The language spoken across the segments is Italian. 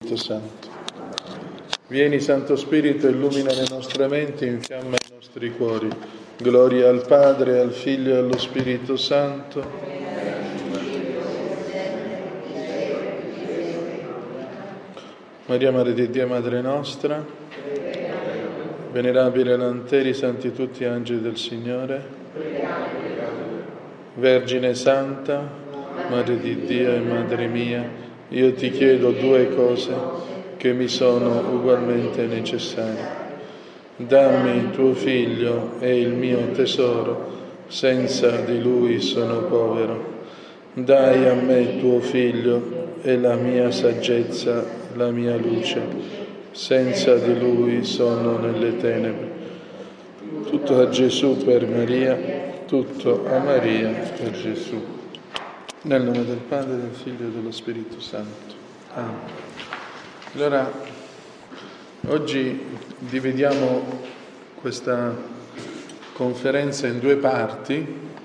Spirito Santo. Vieni, Santo Spirito, illumina le nostre menti, infiamma i nostri cuori. Gloria al Padre, al Figlio e allo Spirito Santo. Maria, Madre di Dio, Madre nostra, venerabile Lanteri, santi tutti angeli del Signore, Vergine Santa, Madre di Dio e Madre mia, io ti chiedo due cose che mi sono ugualmente necessarie. Dammi tuo Figlio e il mio tesoro, senza di lui sono povero. Dai a me tuo Figlio e la mia saggezza, la mia luce, senza di lui sono nelle tenebre. Tutto a Gesù per Maria, tutto a Maria per Gesù. Nel nome del Padre, del Figlio e dello Spirito Santo. Amen. Allora, oggi dividiamo questa conferenza in due parti.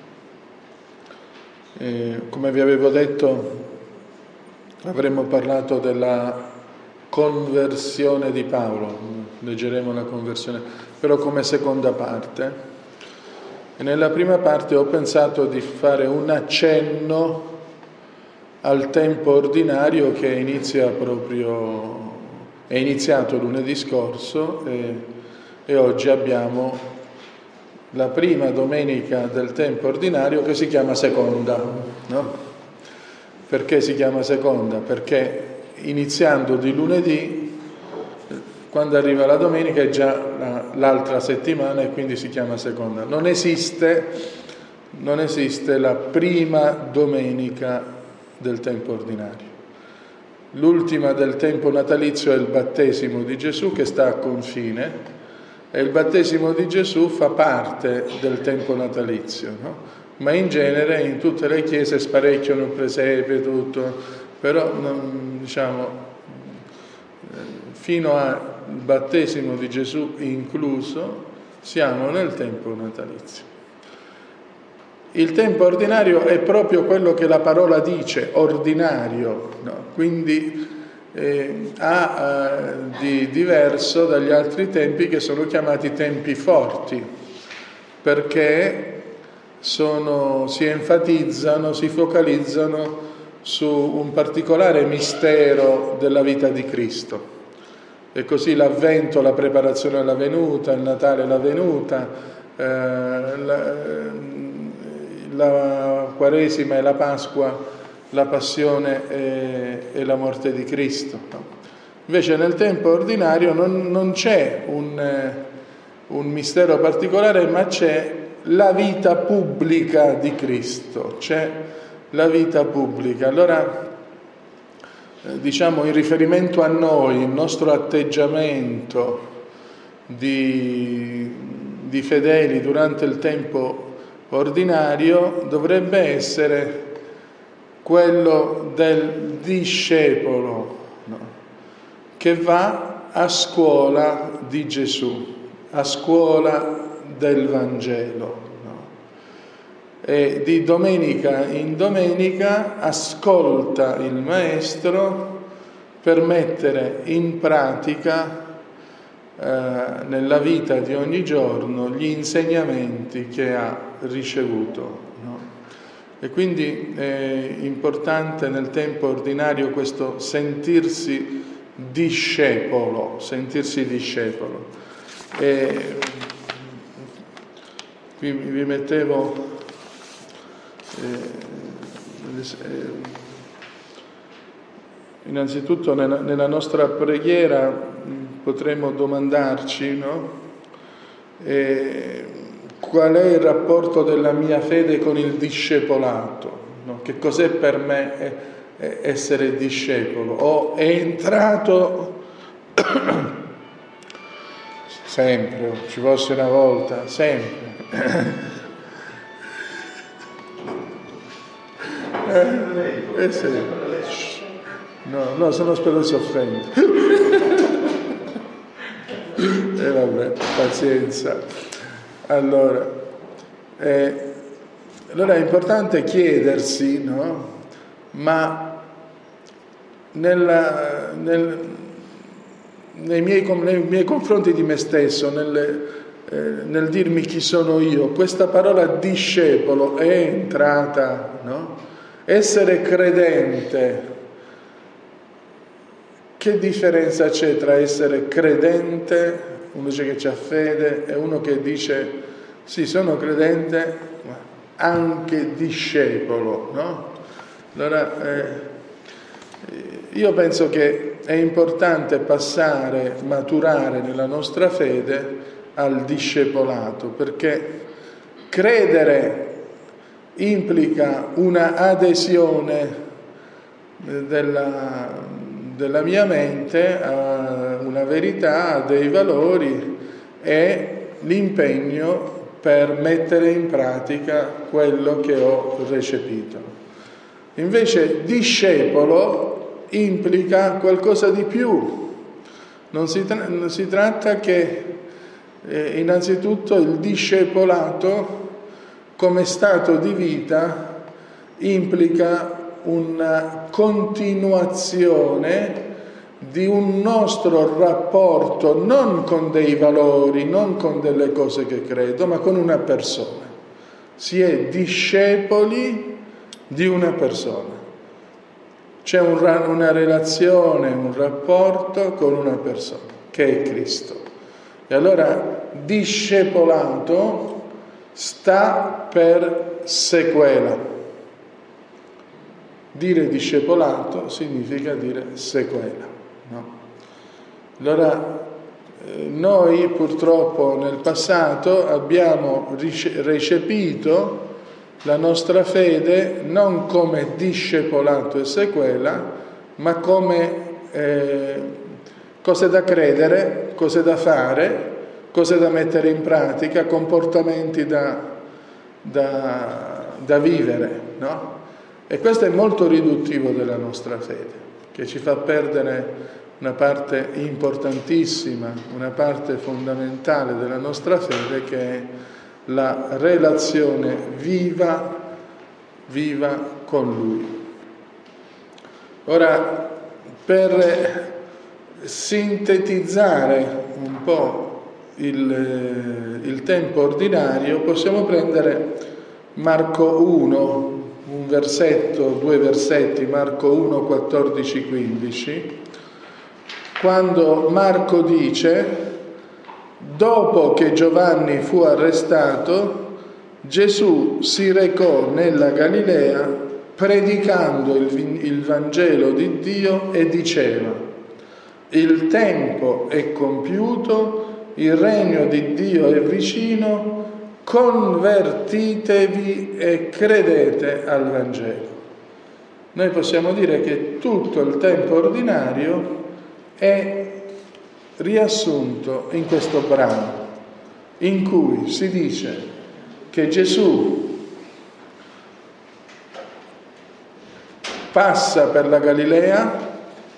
Come vi avevo detto, avremmo parlato della conversione di Paolo, leggeremo la conversione, però come seconda parte. E nella prima parte ho pensato di fare un accenno al tempo ordinario che è iniziato lunedì scorso e oggi abbiamo la prima domenica del tempo ordinario che si chiama seconda, no? Perché si chiama seconda? Perché iniziando di lunedì, quando arriva la domenica è già l'altra settimana e quindi si chiama seconda. Non esiste la prima domenica del tempo ordinario. L'ultima del tempo natalizio è il battesimo di Gesù, che sta a confine, e il battesimo di Gesù fa parte del tempo natalizio, no? Ma in genere in tutte le chiese sparecchiano il presepe, tutto, però fino al battesimo di Gesù incluso siamo nel tempo natalizio. Il tempo ordinario è proprio quello che la parola dice, ordinario, no? Quindi ha di diverso dagli altri tempi che sono chiamati tempi forti, perché si enfatizzano, si focalizzano su un particolare mistero della vita di Cristo. E così l'Avvento, la preparazione alla venuta, il Natale, la venuta, la Quaresima e la Pasqua, la passione e la morte di Cristo. Invece nel tempo ordinario non c'è un mistero particolare, ma c'è la vita pubblica di Cristo, c'è la vita pubblica. Allora, in riferimento a noi, il nostro atteggiamento di fedeli durante il tempo ordinario dovrebbe essere quello del discepolo, no? Che va a scuola di Gesù, a scuola del Vangelo, no? E di domenica in domenica ascolta il Maestro per mettere in pratica nella vita di ogni giorno gli insegnamenti che ha ricevuto, no? E quindi è importante nel tempo ordinario questo sentirsi discepolo. E qui vi mettevo innanzitutto nella nostra preghiera potremmo domandarci, no? Qual è il rapporto della mia fede con il discepolato? No? Che cos'è per me essere discepolo? È entrato sempre, ci fosse una volta, sempre. No, sono spero si offende. E vabbè, pazienza. Allora è importante chiedersi, no? Ma nei miei confronti di me stesso, nel dirmi chi sono io, questa parola discepolo è entrata, no? Essere credente, che differenza c'è tra essere credente, uno dice che c'ha fede, e uno che dice sì, sono credente, ma anche discepolo, no? Allora, io penso che è importante maturare nella nostra fede al discepolato, perché credere implica una adesione della mia mente a una verità, a dei valori e l'impegno per mettere in pratica quello che ho recepito. Invece discepolo implica qualcosa di più. Non si tratta che innanzitutto il discepolato come stato di vita implica una continuazione di un nostro rapporto non con dei valori, non con delle cose che credo, ma con una persona. Si è discepoli di una persona. C'è una relazione, un rapporto con una persona, che è Cristo. E allora discepolato sta per sequela. Dire discepolato significa dire sequela, no? Allora noi purtroppo nel passato abbiamo recepito la nostra fede non come discepolato e sequela, ma come cose da credere, cose da fare, cose da mettere in pratica, comportamenti da vivere, no? E questo è molto riduttivo della nostra fede, che ci fa perdere una parte importantissima, una parte fondamentale della nostra fede, che è la relazione viva con Lui. Ora, per sintetizzare un po' il tempo ordinario, possiamo prendere Marco 1, un versetto, 2 versetti, Marco 1, 14, 15, quando Marco dice: dopo che Giovanni fu arrestato, Gesù si recò nella Galilea predicando il Vangelo di Dio e diceva: il tempo è compiuto, il regno di Dio è vicino, convertitevi e credete al Vangelo. Noi possiamo dire che tutto il tempo ordinario è riassunto in questo brano, in cui si dice che Gesù passa per la Galilea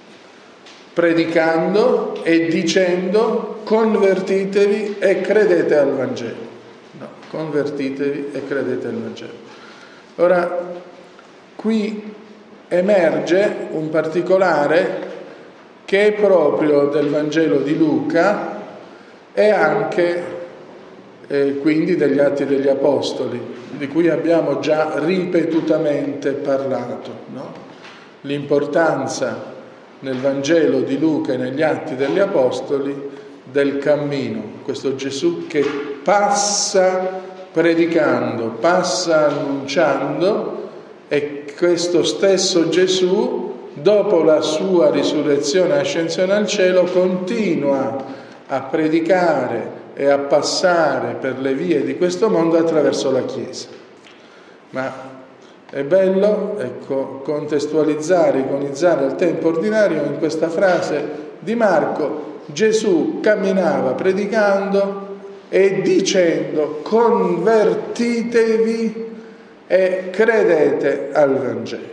predicando e dicendo: convertitevi e credete al Vangelo. No, convertitevi e credete al Vangelo. Ora, qui emerge un particolare che è proprio del Vangelo di Luca e anche quindi degli Atti degli Apostoli, di cui abbiamo già ripetutamente parlato, no? L'importanza nel Vangelo di Luca e negli Atti degli Apostoli del cammino, questo Gesù che passa predicando, passa annunciando, e questo stesso Gesù, dopo la sua risurrezione e ascensione al cielo, continua a predicare e a passare per le vie di questo mondo attraverso la Chiesa. Ma è bello, ecco, contestualizzare, iconizzare il tempo ordinario in questa frase di Marco: Gesù camminava predicando e dicendo: convertitevi e credete al Vangelo.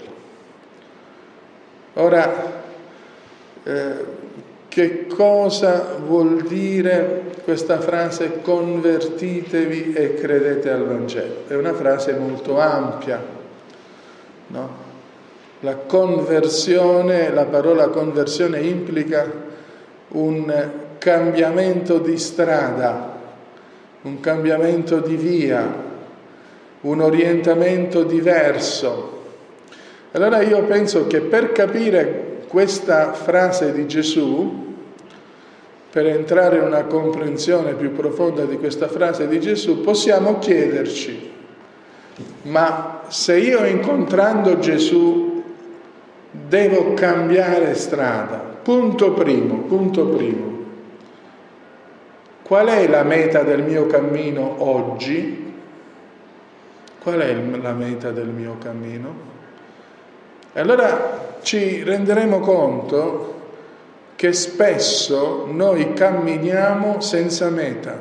Ora, che cosa vuol dire questa frase convertitevi e credete al Vangelo? È una frase molto ampia, no? La conversione, la parola conversione implica un cambiamento di strada, un cambiamento di via, un orientamento diverso. Allora io penso che per capire questa frase di Gesù, per entrare in una comprensione più profonda di questa frase di Gesù, possiamo chiederci: ma se io incontrando Gesù devo cambiare strada, punto primo, qual è la meta del mio cammino oggi? Qual è la meta del mio cammino? E allora ci renderemo conto che spesso noi camminiamo senza meta,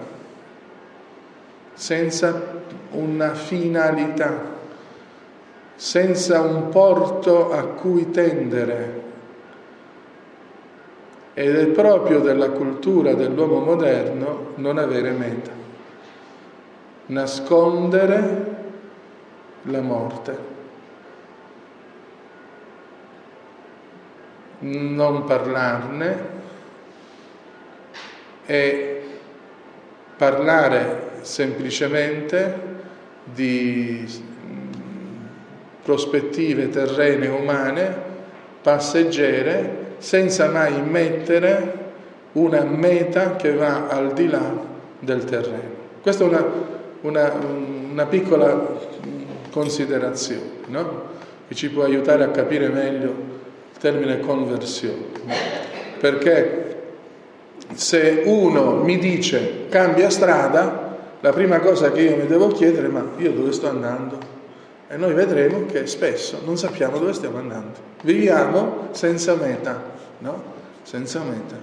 senza una finalità, senza un porto a cui tendere. Ed è proprio della cultura dell'uomo moderno non avere meta, nascondere la morte, non parlarne e parlare semplicemente di prospettive terrene umane, passeggere, senza mai mettere una meta che va al di là del terreno. Questa è una piccola considerazione, no? Che ci può aiutare a capire meglio il termine conversione. Perché se uno mi dice cambia strada, la prima cosa che io mi devo chiedere è: ma io dove sto andando? E noi vedremo che spesso non sappiamo dove stiamo andando. Viviamo senza meta, no? Senza meta.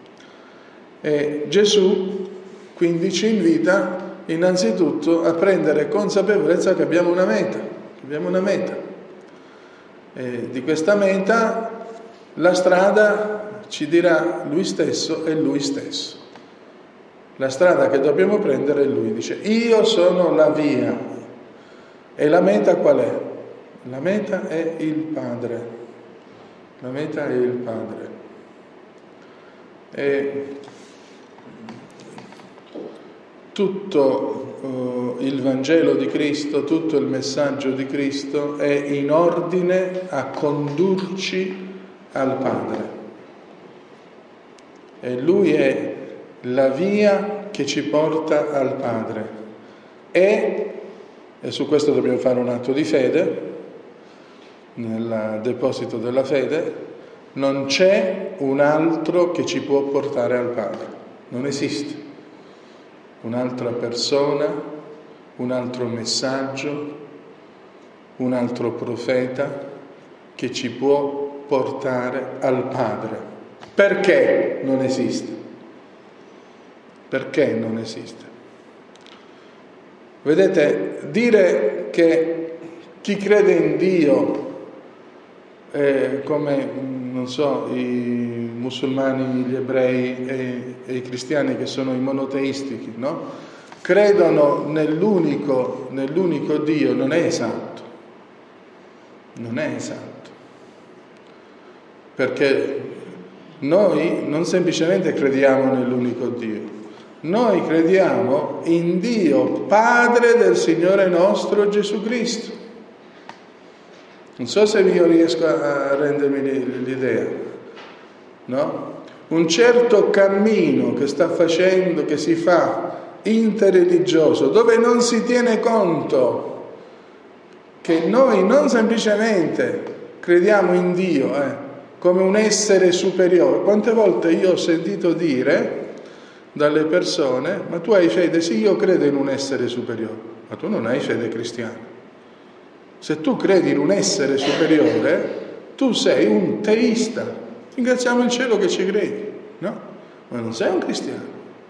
E Gesù quindi ci invita innanzitutto a prendere consapevolezza che abbiamo una meta. E di questa meta la strada ci dirà Lui stesso e Lui stesso. La strada che dobbiamo prendere è Lui, dice: io sono la via. E la meta qual è? La meta è il Padre. La meta è il Padre. E tutto il Vangelo di Cristo, tutto il messaggio di Cristo è in ordine a condurci al Padre. E Lui è la via che ci porta al Padre. E su questo dobbiamo fare un atto di fede, nel deposito della fede. Non c'è un altro che ci può portare al Padre, non esiste un'altra persona, un altro messaggio, un altro profeta che ci può portare al Padre. Perché non esiste? Perché non esiste? Vedete, dire che chi crede in Dio, come, non so, i musulmani, gli ebrei e i cristiani che sono i monoteisti, no? Credono nell'unico Dio, non è esatto. Non è esatto. Perché noi non semplicemente crediamo nell'unico Dio, noi crediamo in Dio, Padre del Signore nostro Gesù Cristo. Non so se io riesco a rendermi l'idea, no? Un certo cammino che sta facendo, che si fa interreligioso, dove non si tiene conto che noi non semplicemente crediamo in Dio come un essere superiore. Quante volte io ho sentito dire dalle persone: ma tu hai fede? Sì, io credo in un essere superiore. Ma tu non hai fede cristiana. Se tu credi in un essere superiore, tu sei un teista. Ringraziamo il cielo che ci credi, no? Ma non sei un cristiano.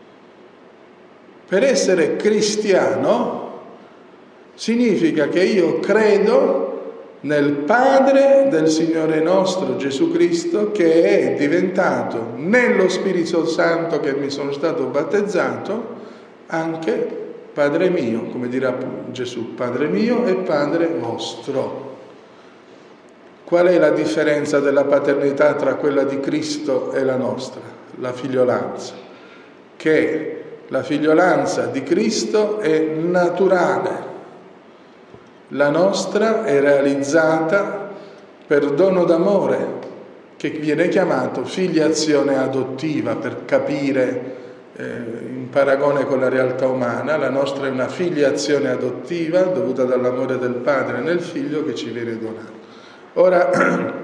Per essere cristiano significa che io credo nel Padre del Signore nostro Gesù Cristo, che è diventato nello Spirito Santo che mi sono stato battezzato anche Padre mio, come dirà Gesù, Padre mio e Padre vostro. Qual è la differenza della paternità tra quella di Cristo e la nostra? La figliolanza. Che la figliolanza di Cristo è naturale, la nostra è realizzata per dono d'amore, che viene chiamato filiazione adottiva, per capire in paragone con la realtà umana. La nostra è una filiazione adottiva dovuta dall'amore del Padre nel Figlio che ci viene donato. Ora,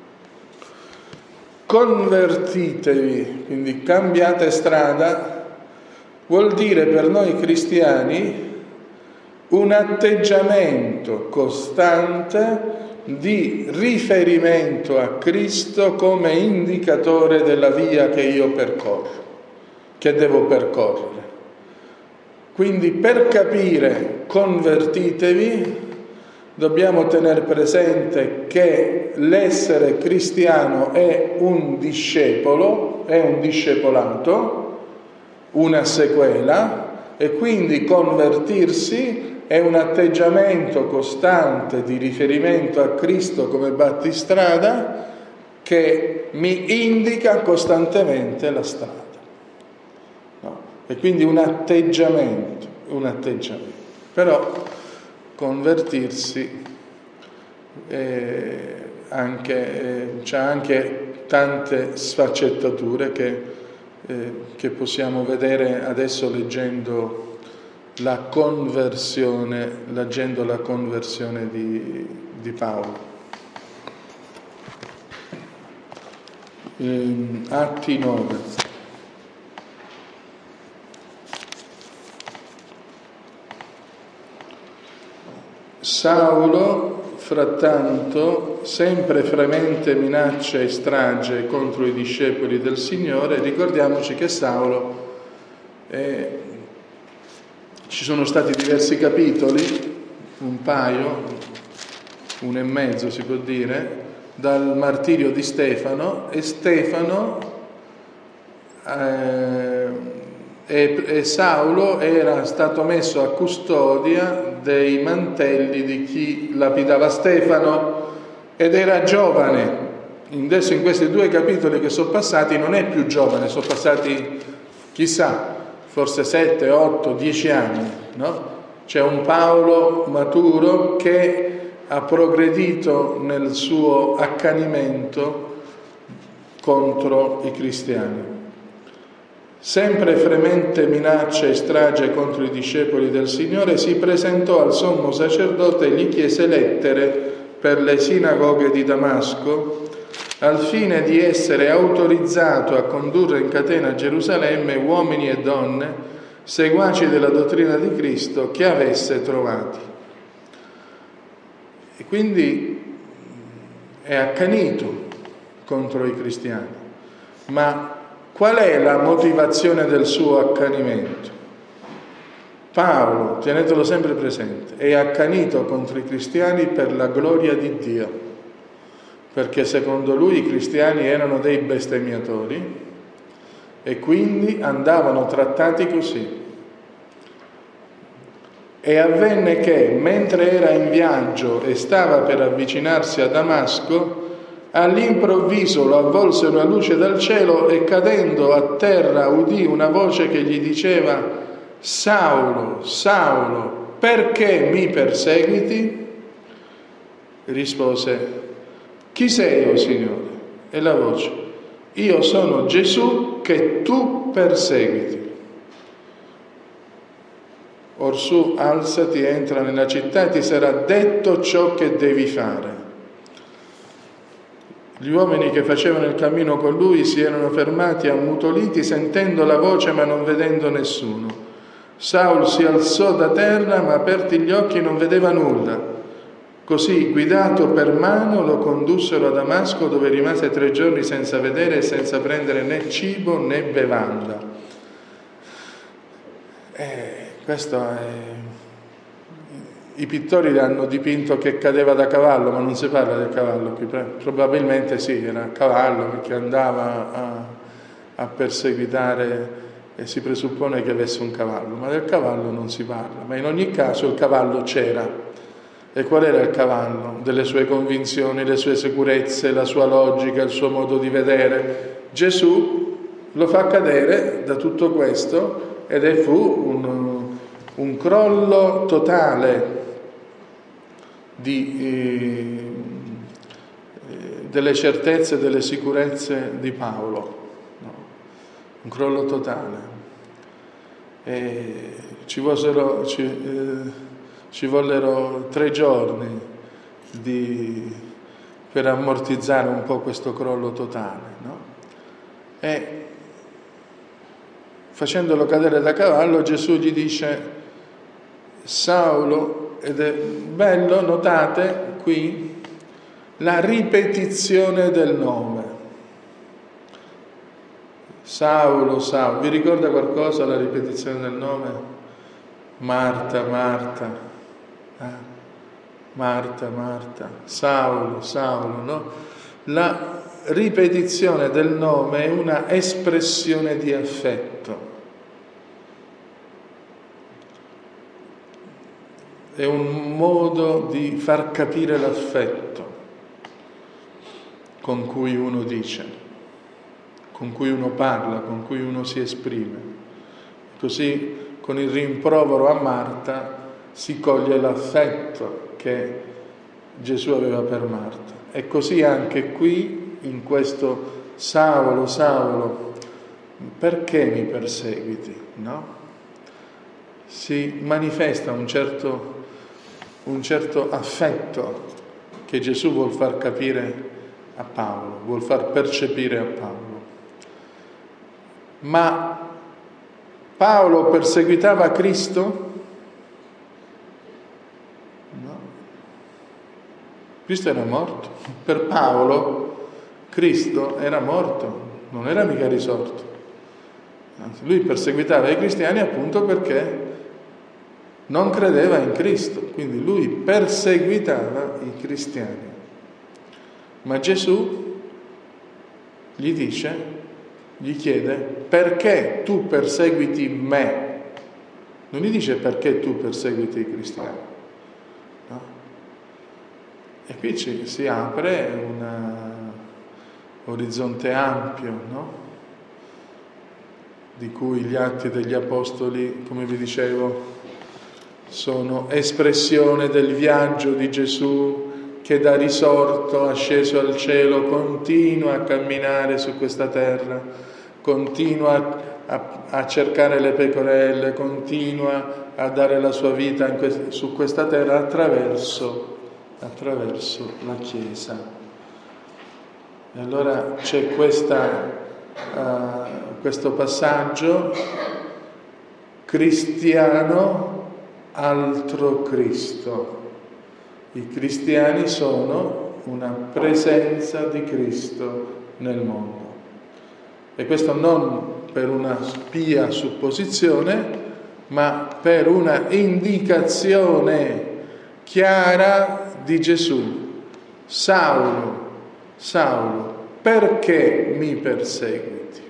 convertitevi, quindi cambiate strada, vuol dire per noi cristiani un atteggiamento costante di riferimento a Cristo come indicatore della via che io percorro, che devo percorrere. Quindi per capire convertitevi dobbiamo tenere presente che l'essere cristiano è un discepolo, è un discepolato, una sequela, e quindi convertirsi è un atteggiamento costante di riferimento a Cristo come battistrada che mi indica costantemente la strada. No? E quindi un atteggiamento. Però convertirsi c'ha anche tante sfaccettature che possiamo vedere adesso leggendo la conversione di Paolo. Atti 9. Saulo, frattanto, sempre fremente minaccia e strage contro i discepoli del Signore. Ricordiamoci che Saulo ci sono stati diversi capitoli, un paio, 1 e mezzo si può dire, dal martirio di Stefano, e Saulo era stato messo a custodia dei mantelli di chi lapidava Stefano ed era giovane. Adesso in questi 2 capitoli che sono passati non è più giovane, sono passati chissà, forse 7, 8, 10 anni, no? C'è un Paolo maturo che ha progredito nel suo accanimento contro i cristiani. Sempre fremente minaccia e strage contro i discepoli del Signore, si presentò al sommo sacerdote e gli chiese lettere per le sinagoghe di Damasco, al fine di essere autorizzato a condurre in catena a Gerusalemme uomini e donne, seguaci della dottrina di Cristo, che avesse trovati. E quindi è accanito contro i cristiani. Ma qual è la motivazione del suo accanimento? Paolo, tenetelo sempre presente, è accanito contro i cristiani per la gloria di Dio, perché secondo lui i cristiani erano dei bestemmiatori e quindi andavano trattati così. E avvenne che, mentre era in viaggio e stava per avvicinarsi a Damasco, all'improvviso lo avvolse una luce dal cielo e cadendo a terra udì una voce che gli diceva: Saulo, Saulo, perché mi perseguiti? Rispose: chi sei, o Signore? E la voce: io sono Gesù che tu perseguiti. Orsù, alzati, entra nella città e ti sarà detto ciò che devi fare. Gli uomini che facevano il cammino con lui si erano fermati ammutoliti, sentendo la voce ma non vedendo nessuno. Saulo si alzò da terra, ma aperti gli occhi non vedeva nulla. Così, guidato per mano, lo condussero a Damasco, dove rimase 3 giorni senza vedere e senza prendere né cibo né bevanda. Questo è... I pittori hanno dipinto che cadeva da cavallo, ma non si parla del cavallo qui. Probabilmente sì, era a cavallo perché andava a perseguitare e si presuppone che avesse un cavallo, ma del cavallo non si parla. Ma in ogni caso il cavallo c'era. E qual era il cavallo delle sue convinzioni, le sue sicurezze, la sua logica, il suo modo di vedere? Gesù lo fa cadere da tutto questo ed fu un crollo totale delle certezze e delle sicurezze di Paolo, no? Un crollo totale. E ci vollero 3 giorni per ammortizzare un po' questo crollo totale, no? E facendolo cadere da cavallo, Gesù gli dice: Saulo, ed è bello, notate qui la ripetizione del nome. Saulo, Saulo, vi ricorda qualcosa la ripetizione del nome? Marta, Marta, Marta, Marta, Saulo, Saulo, no? La ripetizione del nome è una espressione di affetto. È un modo di far capire l'affetto con cui uno dice, con cui uno parla, con cui uno si esprime. Così con il rimprovero a Marta si coglie l'affetto che Gesù aveva per Marta. E così anche qui, in questo Saulo, Saulo, perché mi perseguiti? No? Si manifesta un certo affetto che Gesù vuol far capire a Paolo, vuol far percepire a Paolo. Ma Paolo perseguitava Cristo? No. Cristo era morto. Per Paolo Cristo era morto, non era mica risorto. Anzi, lui perseguitava i cristiani appunto perché non credeva in Cristo, quindi lui perseguitava i cristiani. Ma Gesù gli chiede: perché tu perseguiti me? Non gli dice perché tu perseguiti i cristiani. No? E qui si apre un orizzonte ampio, no? Di cui gli Atti degli Apostoli, come vi dicevo, sono espressione del viaggio di Gesù che da risorto, asceso al cielo, continua a camminare su questa terra, continua a cercare le pecorelle, continua a dare la sua vita su questa terra attraverso la Chiesa. E allora c'è questo passaggio: cristiano, altro Cristo. I cristiani sono una presenza di Cristo nel mondo. E questo non per una pia supposizione, ma per una indicazione chiara di Gesù. Saulo, Saulo, perché mi perseguiti?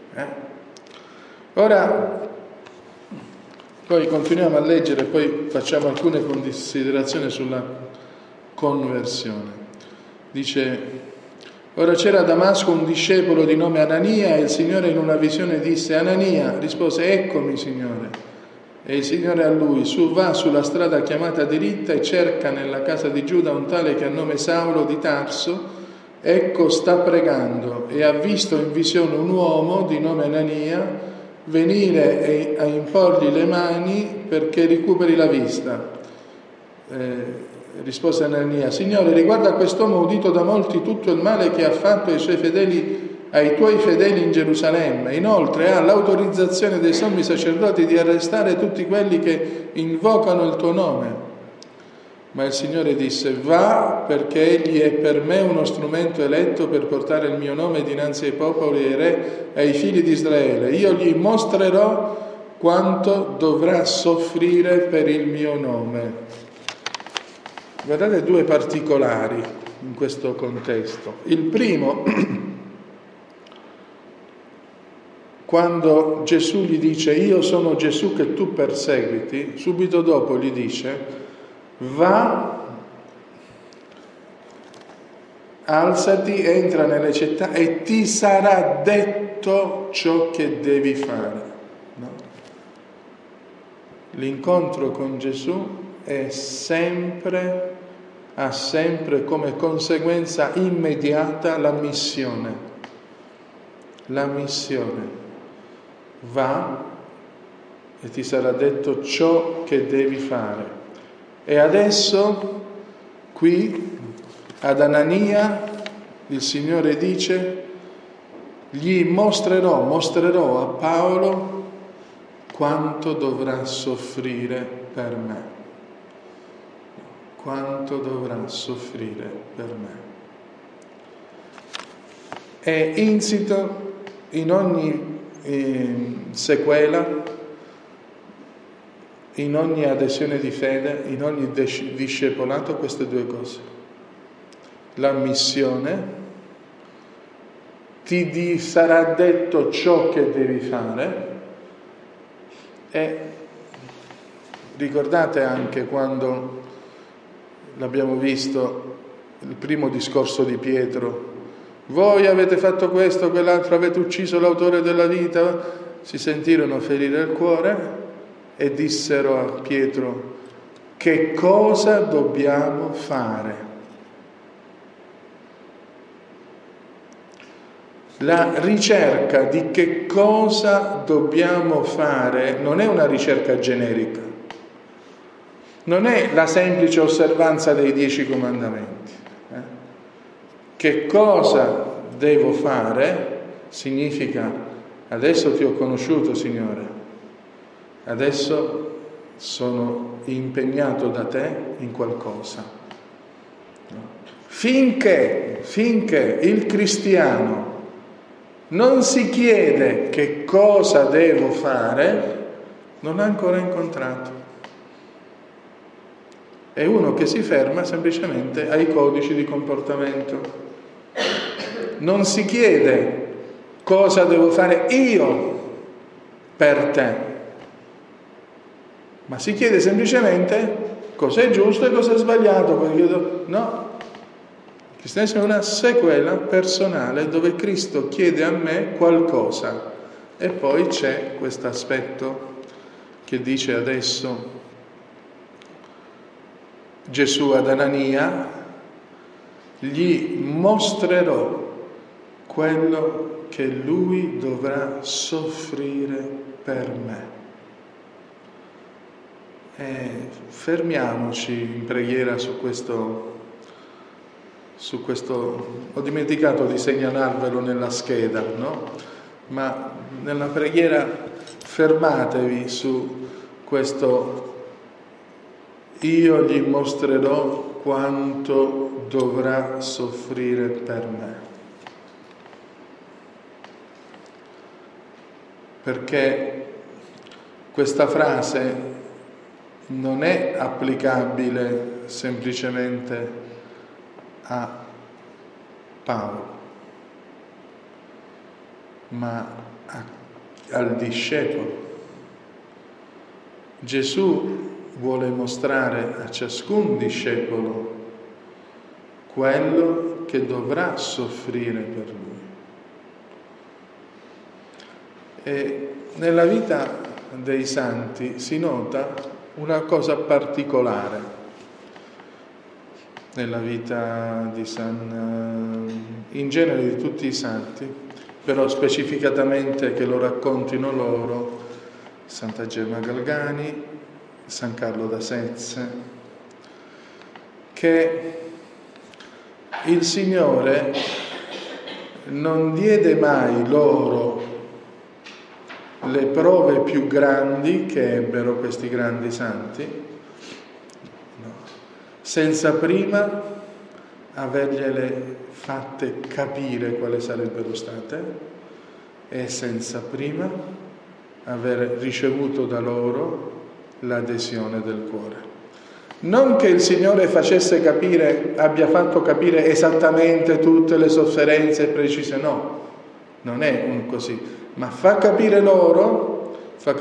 Ora, poi continuiamo a leggere, poi facciamo alcune considerazioni sulla conversione. Dice: ora c'era a Damasco un discepolo di nome Anania, e il Signore in una visione disse: Anania. Rispose: eccomi, Signore. E il Signore a lui: su, va sulla strada chiamata diritta e cerca nella casa di Giuda un tale che ha nome Saulo di Tarso. Ecco, sta pregando, e ha visto in visione un uomo di nome Anania venire e a imporgli le mani perché recuperi la vista. Rispose Anania: Signore, riguardo a quest'uomo ho udito da molti tutto il male che ha fatto ai tuoi fedeli in Gerusalemme. Inoltre ha l'autorizzazione dei sommi sacerdoti di arrestare tutti quelli che invocano il tuo nome. Ma il Signore disse: va, perché egli è per me uno strumento eletto per portare il mio nome dinanzi ai popoli e ai re e ai figli di Israele. Io gli mostrerò quanto dovrà soffrire per il mio nome. Guardate 2 particolari in questo contesto. Il primo, quando Gesù gli dice: io sono Gesù che tu perseguiti, subito dopo gli dice: va alzati, entra nelle città e ti sarà detto ciò che devi fare. No? L'incontro con Gesù ha sempre come conseguenza immediata la missione. La missione. Va e ti sarà detto ciò che devi fare. E adesso, qui, ad Anania, il Signore dice, gli mostrerò a Paolo quanto dovrà soffrire per me. Quanto dovrà soffrire per me. È insito in ogni sequela, in ogni adesione di fede, in ogni discepolato, queste due cose. La missione, ti sarà detto ciò che devi fare, e ricordate anche quando l'abbiamo visto, il primo discorso di Pietro, voi avete fatto questo, quell'altro, avete ucciso l'autore della vita, si sentirono ferire il cuore e dissero a Pietro, che cosa dobbiamo fare? La ricerca di che cosa dobbiamo fare non è una ricerca generica, non è la semplice osservanza dei 10 comandamenti. Che cosa devo fare significa, adesso ti ho conosciuto, Signore, adesso sono impegnato da te in qualcosa. Finché il cristiano non si chiede che cosa devo fare, non ha ancora incontrato. È uno che si ferma semplicemente ai codici di comportamento. Non si chiede cosa devo fare io per te, ma si chiede semplicemente cosa è giusto e cosa è sbagliato. No. Il cristianesimo è una sequela personale dove Cristo chiede a me qualcosa e poi c'è questo aspetto che dice adesso Gesù ad Anania, gli mostrerò quello che lui dovrà soffrire per me. Fermiamoci in preghiera su questo. Ho dimenticato di segnalarvelo nella scheda, no? Ma nella preghiera fermatevi su questo. Io gli mostrerò quanto dovrà soffrire per me. Perché questa frase non è applicabile semplicemente a Paolo, ma al discepolo. Gesù vuole mostrare a ciascun discepolo quello che dovrà soffrire per lui. E nella vita dei santi si nota una cosa particolare. Nella vita di in genere di tutti i santi, però specificatamente che lo raccontino loro, Santa Gemma Galgani, San Carlo d'Asezze, che il Signore non diede mai loro le prove più grandi che ebbero questi grandi santi, no, senza prima avergliele fatte capire quali sarebbero state e senza prima aver ricevuto da loro l'adesione del cuore. Non che il Signore facesse capire, abbia fatto capire esattamente tutte le sofferenze precise, no, non è così, ma fa capire loro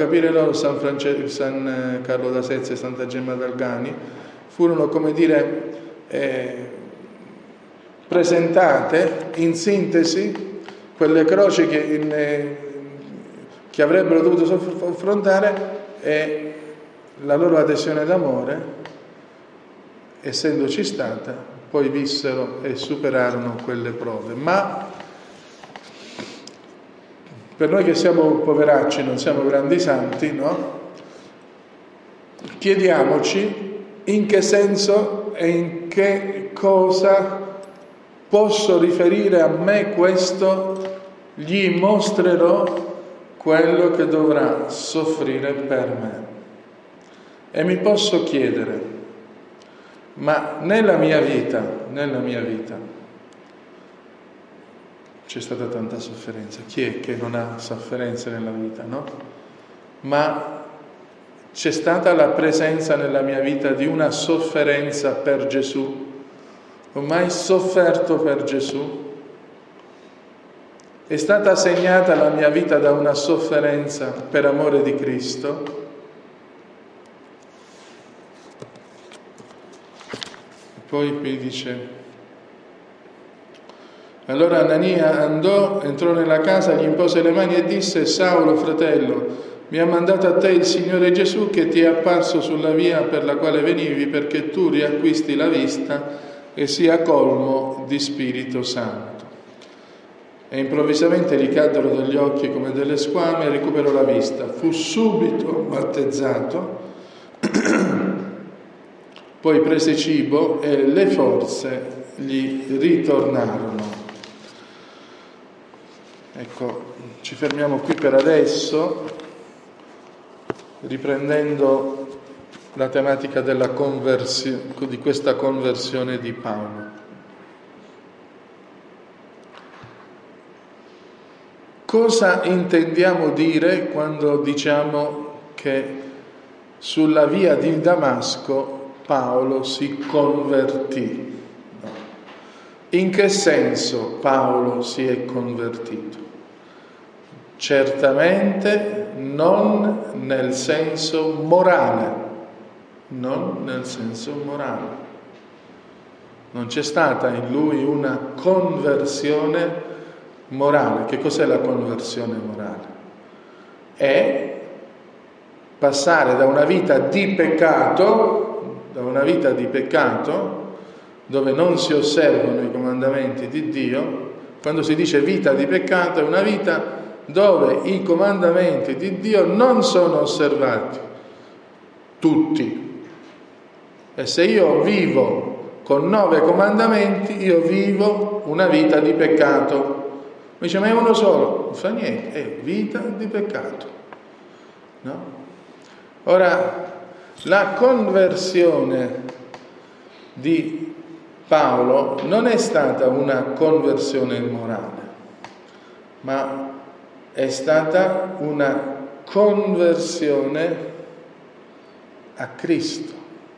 San Carlo d'Asezze e Santa Gemma Galgani furono, come dire, presentate in sintesi quelle croci che avrebbero dovuto affrontare, e la loro adesione d'amore, essendoci stata, poi vissero e superarono quelle prove. Ma per noi che siamo poveracci, non siamo grandi santi, no? Chiediamoci in che senso e in che cosa posso riferire a me questo, gli mostrerò quello che dovrà soffrire per me. E mi posso chiedere, ma nella mia vita c'è stata tanta sofferenza. Chi è che non ha sofferenze nella vita, no? Ma c'è stata la presenza nella mia vita di una sofferenza per Gesù? Ho mai sofferto per Gesù? È stata segnata la mia vita da una sofferenza per amore di Cristo? Poi qui dice: allora Anania entrò nella casa, gli impose le mani e disse: Saulo, fratello, mi ha mandato a te il Signore Gesù, che ti è apparso sulla via per la quale venivi, perché tu riacquisti la vista e sia colmo di Spirito Santo. E improvvisamente gli caddero dagli occhi come delle squame e recuperò la vista. Fu subito battezzato, poi prese cibo e le forze gli ritornarono. Ecco, ci fermiamo qui per adesso, riprendendo la tematica della di questa conversione di Paolo. Cosa intendiamo dire quando diciamo che sulla via di Damasco Paolo si convertì? In che senso Paolo si è convertito? Certamente non nel senso morale, non c'è stata in lui una conversione morale. Che cos'è la conversione morale? È passare da una vita di peccato, dove non si osservano i comandamenti di Dio. Quando si dice vita di peccato, è una vita dove i comandamenti di Dio non sono osservati tutti. E se io vivo con 9 comandamenti, io vivo una vita di peccato. Mi dice: ma è uno solo? Non fa niente, è vita di peccato, no? Ora, la conversione di Paolo non è stata una conversione morale, ma è stata una conversione a Cristo.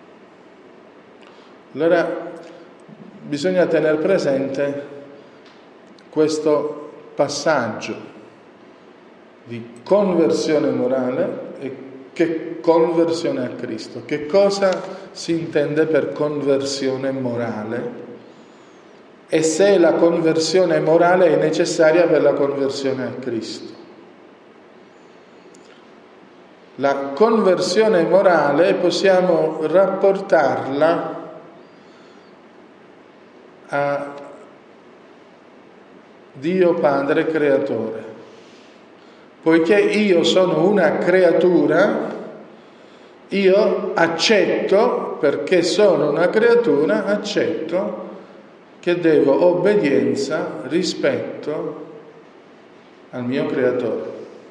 Allora bisogna tenere presente questo passaggio di conversione morale e che conversione a Cristo. Che cosa si intende per conversione morale? E se la conversione morale è necessaria per la conversione a Cristo. La conversione morale possiamo rapportarla a Dio Padre Creatore. Poiché io sono una creatura, io accetto, perché sono una creatura, accetto che devo obbedienza, rispetto al mio Creatore.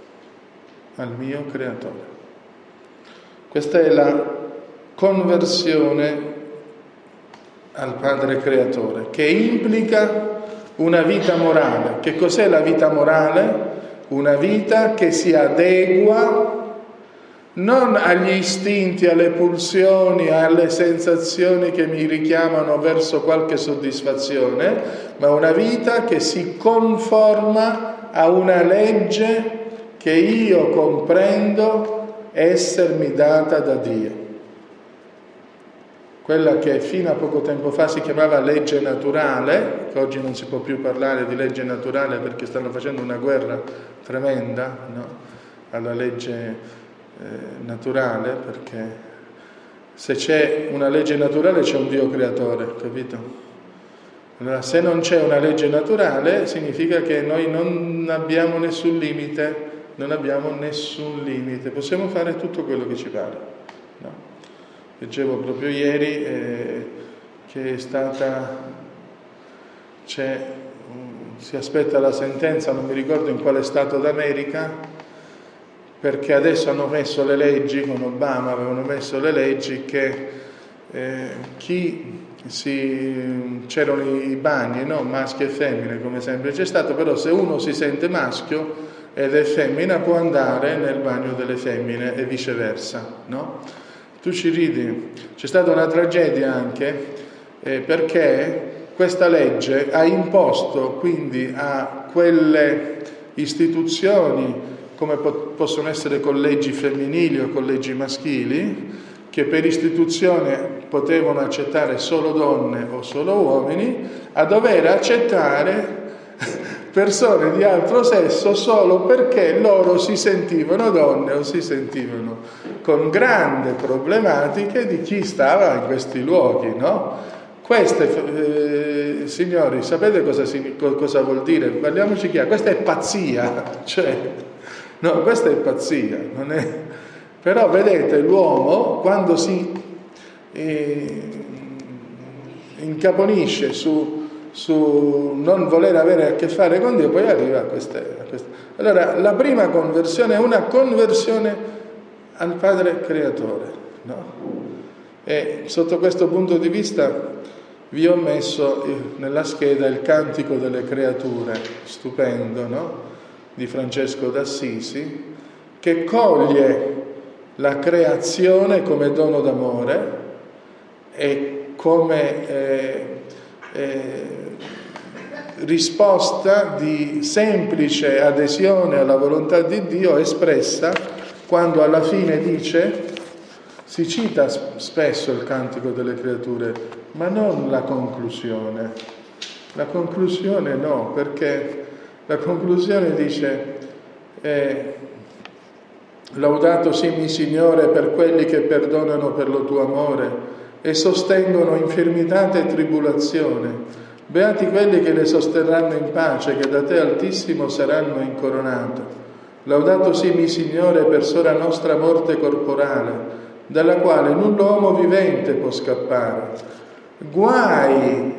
Questa è la conversione al Padre Creatore, che implica una vita morale. Che cos'è la vita morale? Una vita che si adegua non agli istinti, alle pulsioni, alle sensazioni che mi richiamano verso qualche soddisfazione, ma una vita che si conforma a una legge che io comprendo essermi data da Dio. quella che fino a poco tempo fa si chiamava legge naturale, che oggi non si può più parlare di legge naturale perché stanno facendo una guerra tremenda, no? Alla legge naturale, perché se c'è una legge naturale c'è un Dio creatore, capito? Allora, se non c'è una legge naturale significa che noi non abbiamo nessun limite, possiamo fare tutto quello che ci pare, no? Leggevo proprio ieri che si aspetta la sentenza, non mi ricordo in quale stato d'America, perché adesso hanno messo le leggi, con Obama avevano messo le leggi che c'erano i bagni, no? Maschi e femmine, come sempre c'è stato, però se uno si sente maschio ed è femmina può andare nel bagno delle femmine e viceversa, no? Tu ci ridi, c'è stata una tragedia anche perché questa legge ha imposto quindi a quelle istituzioni, come possono essere collegi femminili o collegi maschili, che per istituzione potevano accettare solo donne o solo uomini, a dover accettare persone di altro sesso solo perché loro si sentivano donne o si sentivano, con grandi problematiche di chi stava in questi luoghi, no? Queste, signori, sapete cosa vuol dire? Parliamoci chiaro, questa è pazzia, no, questa è pazzia, non è... Però vedete, l'uomo quando si incaponisce su non voler avere a che fare con Dio, poi arriva a queste. Allora, la prima conversione è una conversione al Padre Creatore, no? E sotto questo punto di vista vi ho messo nella scheda il Cantico delle Creature, stupendo, no? Di Francesco d'Assisi, che coglie la creazione come dono d'amore e come risposta di semplice adesione alla volontà di Dio espressa quando alla fine dice, si cita spesso il Cantico delle Creature, ma non la conclusione. La conclusione no, perché la conclusione dice laudato sii Signore per quelli che perdonano per lo tuo amore e sostengono infermità e tribolazione. Beati quelli che le sosterranno in pace, che da te Altissimo saranno incoronati. Laudato sii Signore per sola nostra morte corporale, dalla quale null'uomo vivente può scappare. Guai,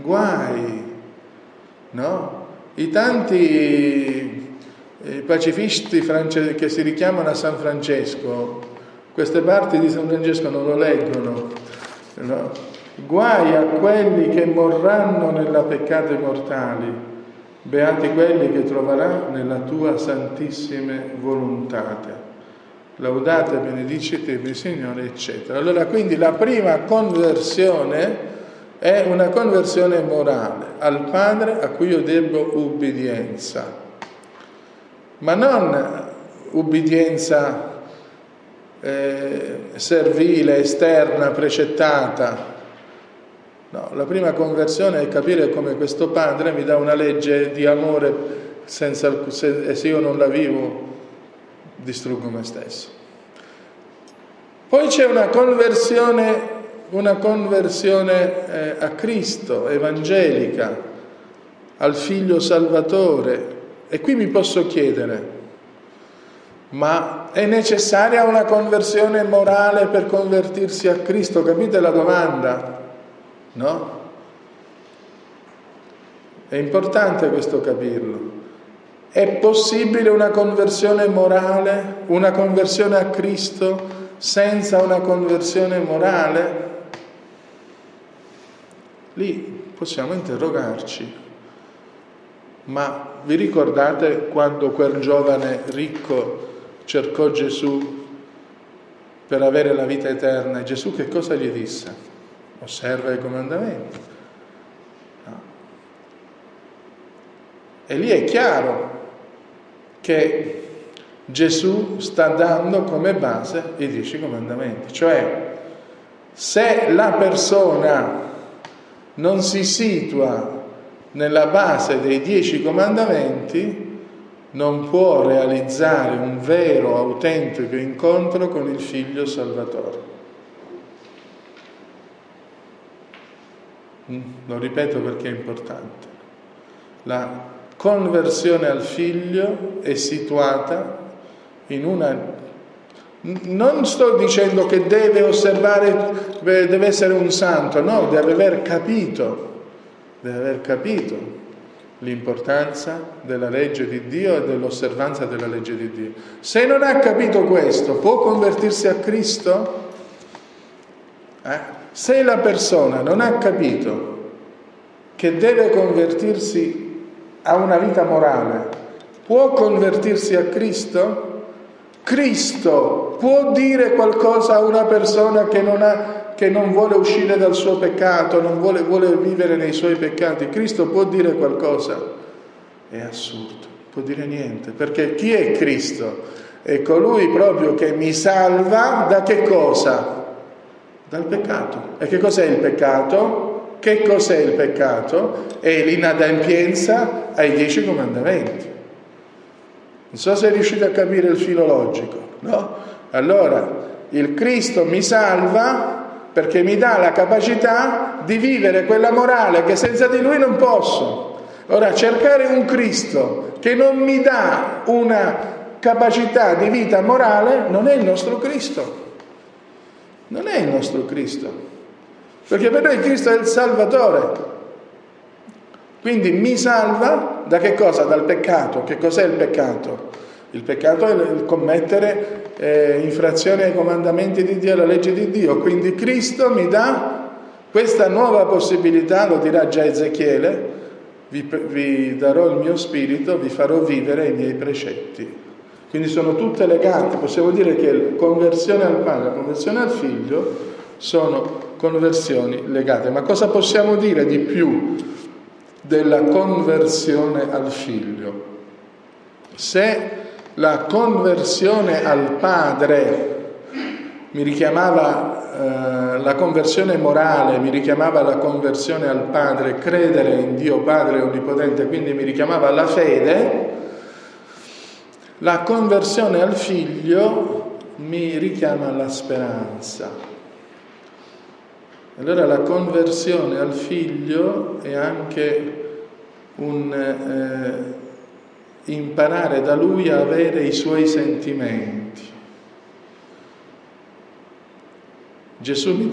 no? I tanti pacifisti che si richiamano a San Francesco, queste parti di San Francesco non lo leggono, no? Guai a quelli che morranno nella peccate mortali, beati quelli che troverà nella tua santissima volontate. Laudate e benedicite Signore, eccetera. Allora, quindi la prima conversione è una conversione morale al Padre a cui io debbo ubbidienza, ma non ubbidienza servile, esterna, precettata. No, la prima conversione è capire come questo Padre mi dà una legge di amore e se io non la vivo distruggo me stesso. Poi c'è una conversione a Cristo, evangelica, al Figlio Salvatore. E qui mi posso chiedere, ma è necessaria una conversione morale per convertirsi a Cristo? Capite la domanda? No? È importante questo capirlo. È possibile una conversione morale, una conversione a Cristo senza una conversione morale? Lì possiamo interrogarci. Ma vi ricordate quando quel giovane ricco cercò Gesù per avere la vita eterna? E Gesù che cosa gli disse? Osserva i comandamenti. No. E lì è chiaro che Gesù sta dando come base i 10 comandamenti, cioè Se la persona non si situa nella base dei 10 comandamenti, non può realizzare un vero, autentico incontro con il Figlio Salvatore. Lo ripeto perché è importante. La conversione al Figlio è situata in una... Non sto dicendo che deve osservare, deve essere un santo, no, deve aver capito l'importanza della legge di Dio e dell'osservanza della legge di Dio. Se non ha capito questo, può convertirsi a Cristo? Se la persona non ha capito che deve convertirsi a una vita morale, può convertirsi a Cristo? Cristo può dire qualcosa a una persona che non vuole uscire dal suo peccato, non vuole vivere nei suoi peccati? Cristo può dire qualcosa? È assurdo, può dire niente, perché chi è Cristo? È colui proprio che mi salva da che cosa? Dal peccato. E che cos'è il peccato? Che cos'è il peccato? È l'inadempienza ai 10 comandamenti. Non so se riuscite a capire il filo logico, no? Allora, il Cristo mi salva perché mi dà la capacità di vivere quella morale che senza di Lui non posso. Ora, cercare un Cristo che non mi dà una capacità di vita morale non è il nostro Cristo. Non è il nostro Cristo. Perché per noi Cristo è il Salvatore. Quindi mi salva da che cosa? Dal peccato. Che cos'è il peccato? Il peccato è il commettere infrazione ai comandamenti di Dio, alla legge di Dio. Quindi Cristo mi dà questa nuova possibilità, lo dirà già Ezechiele, vi darò il mio spirito, vi farò vivere i miei precetti. Quindi sono tutte legate. Possiamo dire che la conversione al Padre e la conversione al Figlio sono conversioni legate. Ma cosa possiamo dire di più della conversione al Figlio? Se la conversione al Padre mi richiamava la conversione morale, mi richiamava la conversione al Padre, credere in Dio Padre Onnipotente, quindi mi richiamava la fede, la conversione al Figlio mi richiama la speranza. Allora la conversione al Figlio è anche un imparare da Lui a avere i Suoi sentimenti. Gesù mi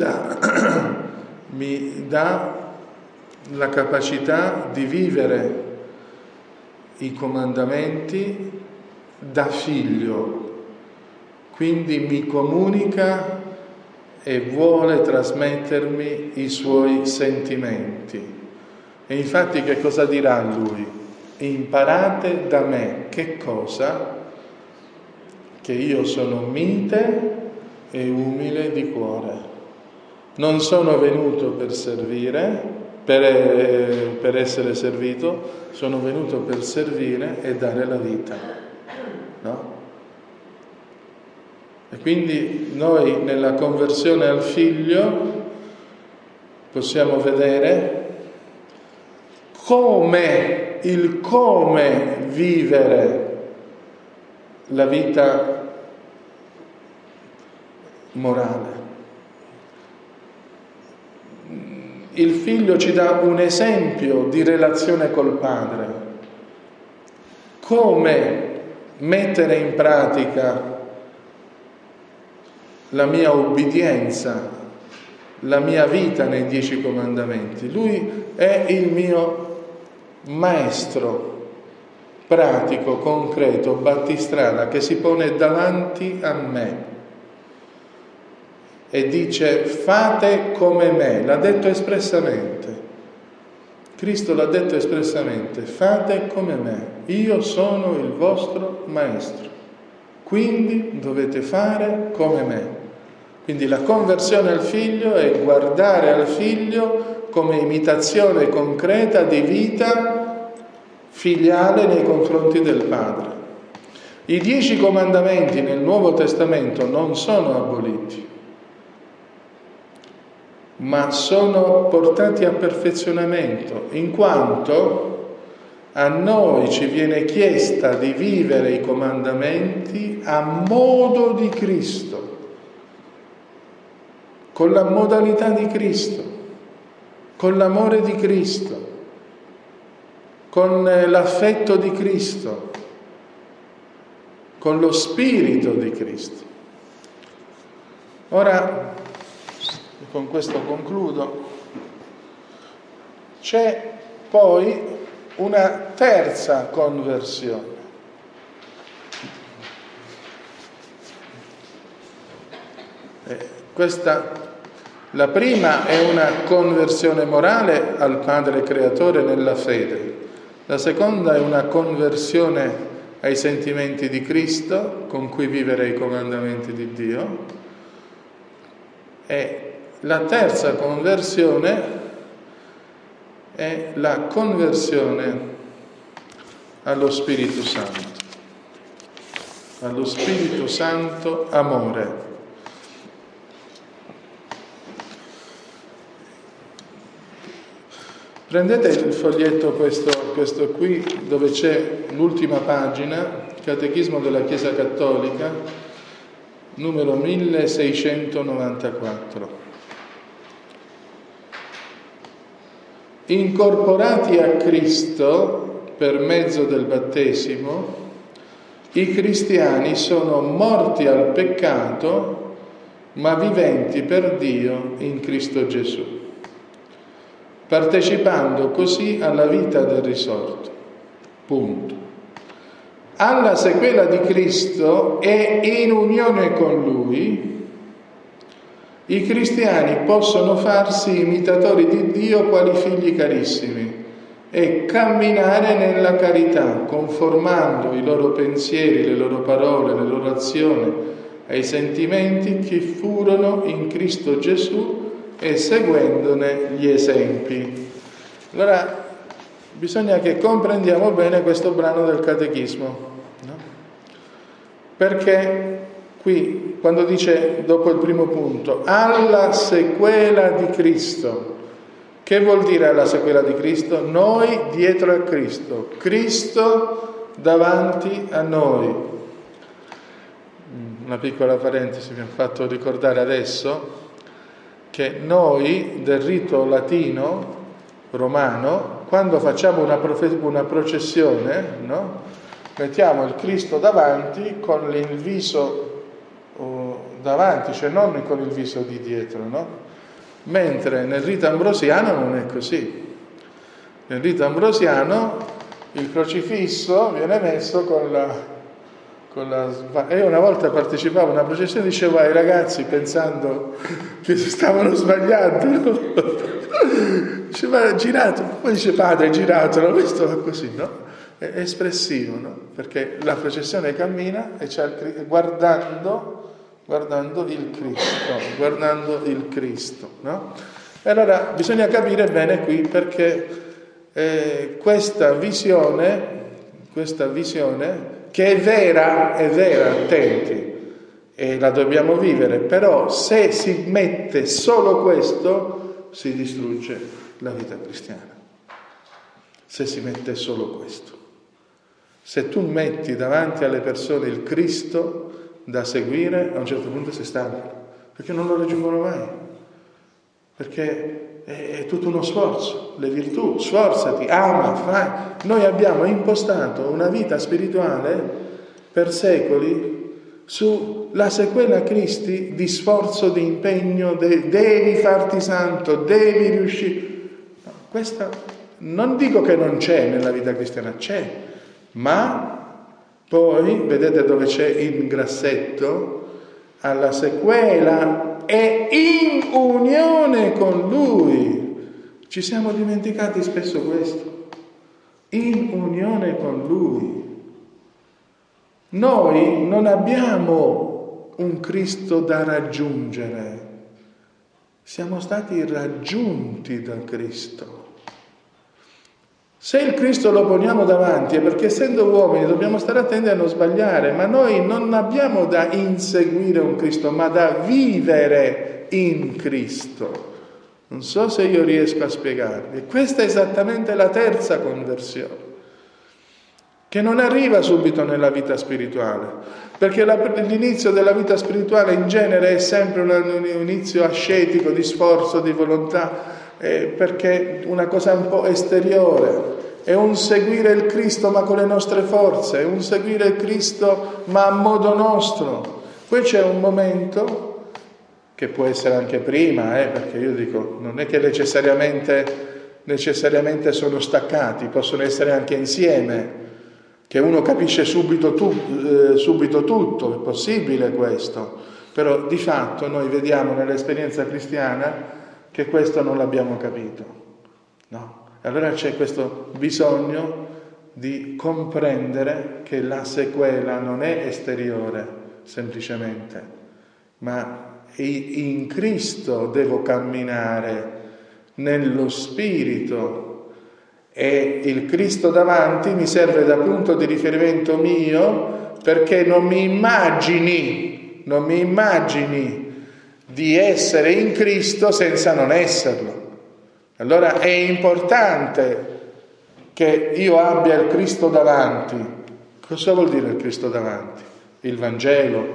dà la capacità di vivere i comandamenti da figlio, quindi mi comunica e vuole trasmettermi i Suoi sentimenti. E infatti che cosa dirà Lui? Imparate da me che cosa? Che io sono mite e umile di cuore. Non sono venuto per servire, per essere servito, sono venuto per servire e dare la vita. No? E quindi noi nella conversione al Figlio possiamo vedere come vivere la vita morale. Il Figlio ci dà un esempio di relazione col Padre, come mettere in pratica la mia obbedienza, la mia vita nei 10 comandamenti. Lui è il mio maestro pratico, concreto, battistrada, che si pone davanti a me e dice fate come me. L'ha detto espressamente. Cristo l'ha detto espressamente, fate come me, io sono il vostro maestro, quindi dovete fare come me. Quindi la conversione al Figlio è guardare al Figlio come imitazione concreta di vita filiale nei confronti del Padre. I 10 comandamenti nel Nuovo Testamento non sono aboliti. ma sono portati a perfezionamento, in quanto a noi ci viene chiesta di vivere i comandamenti a modo di Cristo, con la modalità di Cristo, con l'amore di Cristo, con l'affetto di Cristo, con lo spirito di Cristo. Ora, con questo concludo, c'è poi una terza conversione. La prima è una conversione morale al Padre Creatore nella fede. La seconda è una conversione ai sentimenti di Cristo, con cui vivere i comandamenti di Dio. E la terza conversione è la conversione allo Spirito Santo amore. Prendete il foglietto questo qui, dove c'è l'ultima pagina, Catechismo della Chiesa Cattolica, numero 1694. Incorporati a Cristo per mezzo del battesimo, i cristiani sono morti al peccato, ma viventi per Dio in Cristo Gesù, partecipando così alla vita del risorto. Punto. Alla sequela di Cristo e in unione con Lui, i cristiani possono farsi imitatori di Dio quali figli carissimi e camminare nella carità, conformando i loro pensieri, le loro parole, le loro azioni ai sentimenti che furono in Cristo Gesù e seguendone gli esempi. Allora, bisogna che comprendiamo bene questo brano del Catechismo, no? Perché qui, quando dice, dopo il primo punto, alla sequela di Cristo, che vuol dire alla sequela di Cristo? Noi dietro a Cristo, Cristo davanti a noi. Una piccola parentesi mi ha fatto ricordare adesso che noi del rito latino, romano, quando facciamo una processione, no? Mettiamo il Cristo davanti con il viso davanti, cioè non con il viso di dietro, no? Mentre nel rito ambrosiano non è così. Nel rito ambrosiano il crocifisso viene messo con la e io una volta partecipavo a una processione e dicevo ai ragazzi, pensando che si stavano sbagliando, no? Diceva girato, poi dice padre girato, questo va così, no? È espressivo, no? Perché la processione cammina e c'è guardando il Cristo, no? E allora bisogna capire bene qui perché questa visione che è vera, attenti, e la dobbiamo vivere, però se si mette solo questo si distrugge la vita cristiana. Se si mette solo questo. Se tu metti davanti alle persone il Cristo da seguire, a un certo punto si stancano, perché non lo raggiungono mai, perché è tutto uno sforzo. Le virtù, sforzati, ama, fai. Noi abbiamo impostato una vita spirituale per secoli sulla sequela Cristi di sforzo, di impegno, devi farti santo, devi riuscire. No, questa non dico che non c'è nella vita cristiana, c'è, ma poi vedete dove c'è il grassetto? Alla sequela e in unione con Lui. Ci siamo dimenticati spesso questo. In unione con Lui. Noi non abbiamo un Cristo da raggiungere. Siamo stati raggiunti da Cristo. Se il Cristo lo poniamo davanti è perché essendo uomini dobbiamo stare attenti a non sbagliare, ma noi non abbiamo da inseguire un Cristo, ma da vivere in Cristo. Non so se io riesco a spiegarvi. E questa è esattamente la terza conversione, che non arriva subito nella vita spirituale, perché l'inizio della vita spirituale in genere è sempre un inizio ascetico, di sforzo, di volontà, perché è una cosa un po' esteriore, è un seguire il Cristo ma con le nostre forze, è un seguire il Cristo ma a modo nostro. Poi c'è un momento, che può essere anche prima, perché io dico, non è che necessariamente sono staccati, possono essere anche insieme, che uno capisce subito tutto, è possibile questo, però di fatto noi vediamo nell'esperienza cristiana che questo non l'abbiamo capito, no? Allora c'è questo bisogno di comprendere che la sequela non è esteriore semplicemente, ma in Cristo devo camminare nello Spirito, e il Cristo davanti mi serve da punto di riferimento mio, perché non mi immagini di essere in Cristo senza non esserlo. Allora è importante che io abbia il Cristo davanti. Cosa vuol dire il Cristo davanti? Il Vangelo,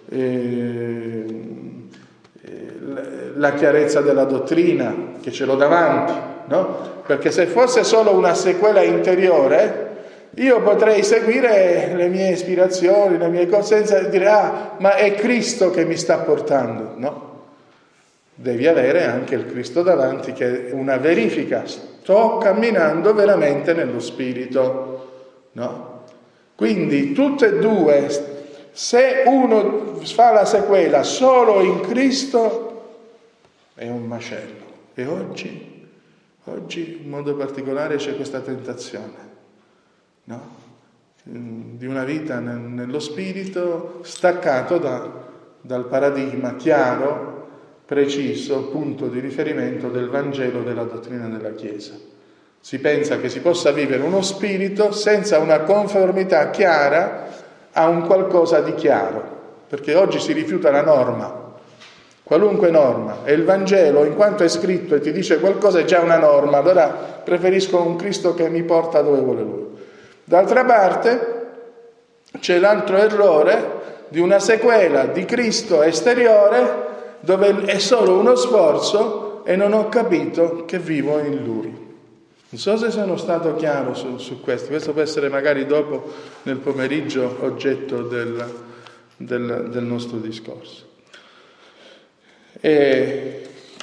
la chiarezza della dottrina, che ce l'ho davanti, no? Perché se fosse solo una sequela interiore, io potrei seguire le mie ispirazioni, le mie cose, senza dire, ma è Cristo che mi sta portando. No. Devi avere anche il Cristo davanti, che è una verifica. Sto camminando veramente nello Spirito. No? Quindi tutte e due, se uno fa la sequela solo in Cristo, è un macello. E oggi in modo particolare c'è questa tentazione, no? Di una vita nello Spirito, staccato dal paradigma chiaro, preciso, punto di riferimento del Vangelo, della dottrina della Chiesa. Si pensa che si possa vivere uno spirito senza una conformità chiara a un qualcosa di chiaro, perché oggi si rifiuta la norma. Qualunque norma, e il Vangelo, in quanto è scritto e ti dice qualcosa, è già una norma, allora preferisco un Cristo che mi porta dove vuole Lui. D'altra parte c'è l'altro errore di una sequela di Cristo esteriore, dove è solo uno sforzo e non ho capito che vivo in Lui. Non so se sono stato chiaro su questo può essere magari dopo, nel pomeriggio, oggetto del nostro discorso. E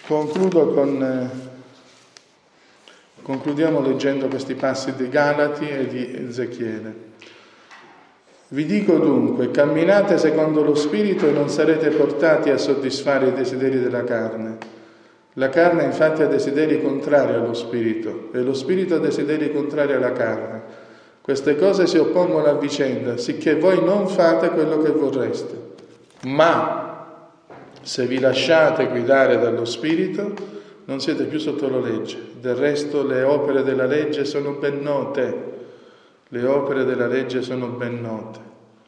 concludiamo leggendo questi passi di Galati e di Ezechiele. Vi dico dunque, camminate secondo lo Spirito e non sarete portati a soddisfare i desideri della carne. La carne infatti ha desideri contrari allo Spirito e lo Spirito ha desideri contrari alla carne. Queste cose si oppongono a vicenda, sicché voi non fate quello che vorreste. Ma se vi lasciate guidare dallo Spirito, non siete più sotto la legge. Del resto le opere della legge sono ben note. Le opere della legge sono ben note.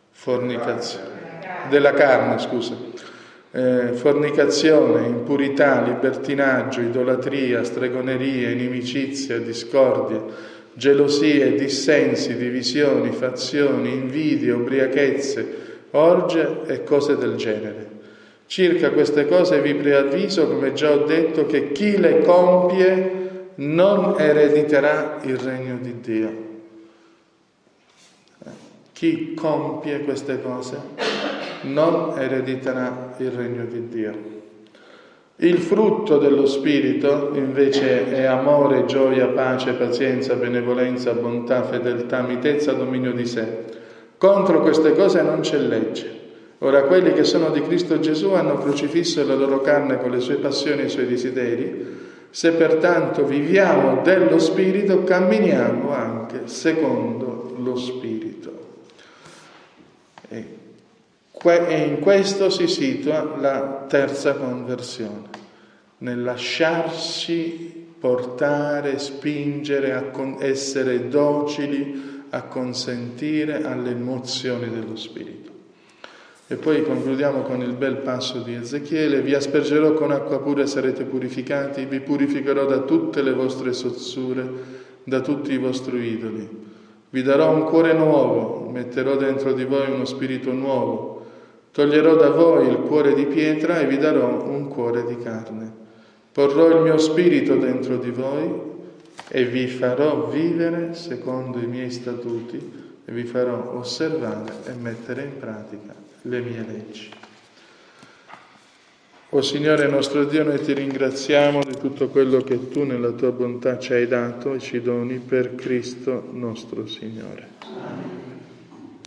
Fornicazione, impurità, libertinaggio, idolatria, stregoneria, inimicizia, discordia, gelosie, dissensi, divisioni, fazioni, invidie, ubriachezze, orge e cose del genere. Circa queste cose vi preavviso, come già ho detto, che chi le compie non erediterà il regno di Dio. Chi compie queste cose non erediterà il regno di Dio. Il frutto dello Spirito invece è amore, gioia, pace, pazienza, benevolenza, bontà, fedeltà, mitezza, dominio di sé. Contro queste cose non c'è legge. Ora quelli che sono di Cristo Gesù hanno crocifisso la loro carne con le sue passioni e i suoi desideri. Se pertanto viviamo dello Spirito, camminiamo anche secondo lo Spirito. E in questo si situa la terza conversione, nel lasciarci portare, spingere, a essere docili, a consentire alle emozioni dello Spirito. E poi concludiamo con il bel passo di Ezechiele: vi aspergerò con acqua pura e sarete purificati, vi purificherò da tutte le vostre sozzure, da tutti i vostri idoli. Vi darò un cuore nuovo, metterò dentro di voi uno spirito nuovo, toglierò da voi il cuore di pietra e vi darò un cuore di carne. Porrò il mio spirito dentro di voi e vi farò vivere secondo i miei statuti e vi farò osservare e mettere in pratica le mie leggi. O Signore nostro Dio, noi ti ringraziamo di tutto quello che tu nella tua bontà ci hai dato e ci doni per Cristo nostro Signore.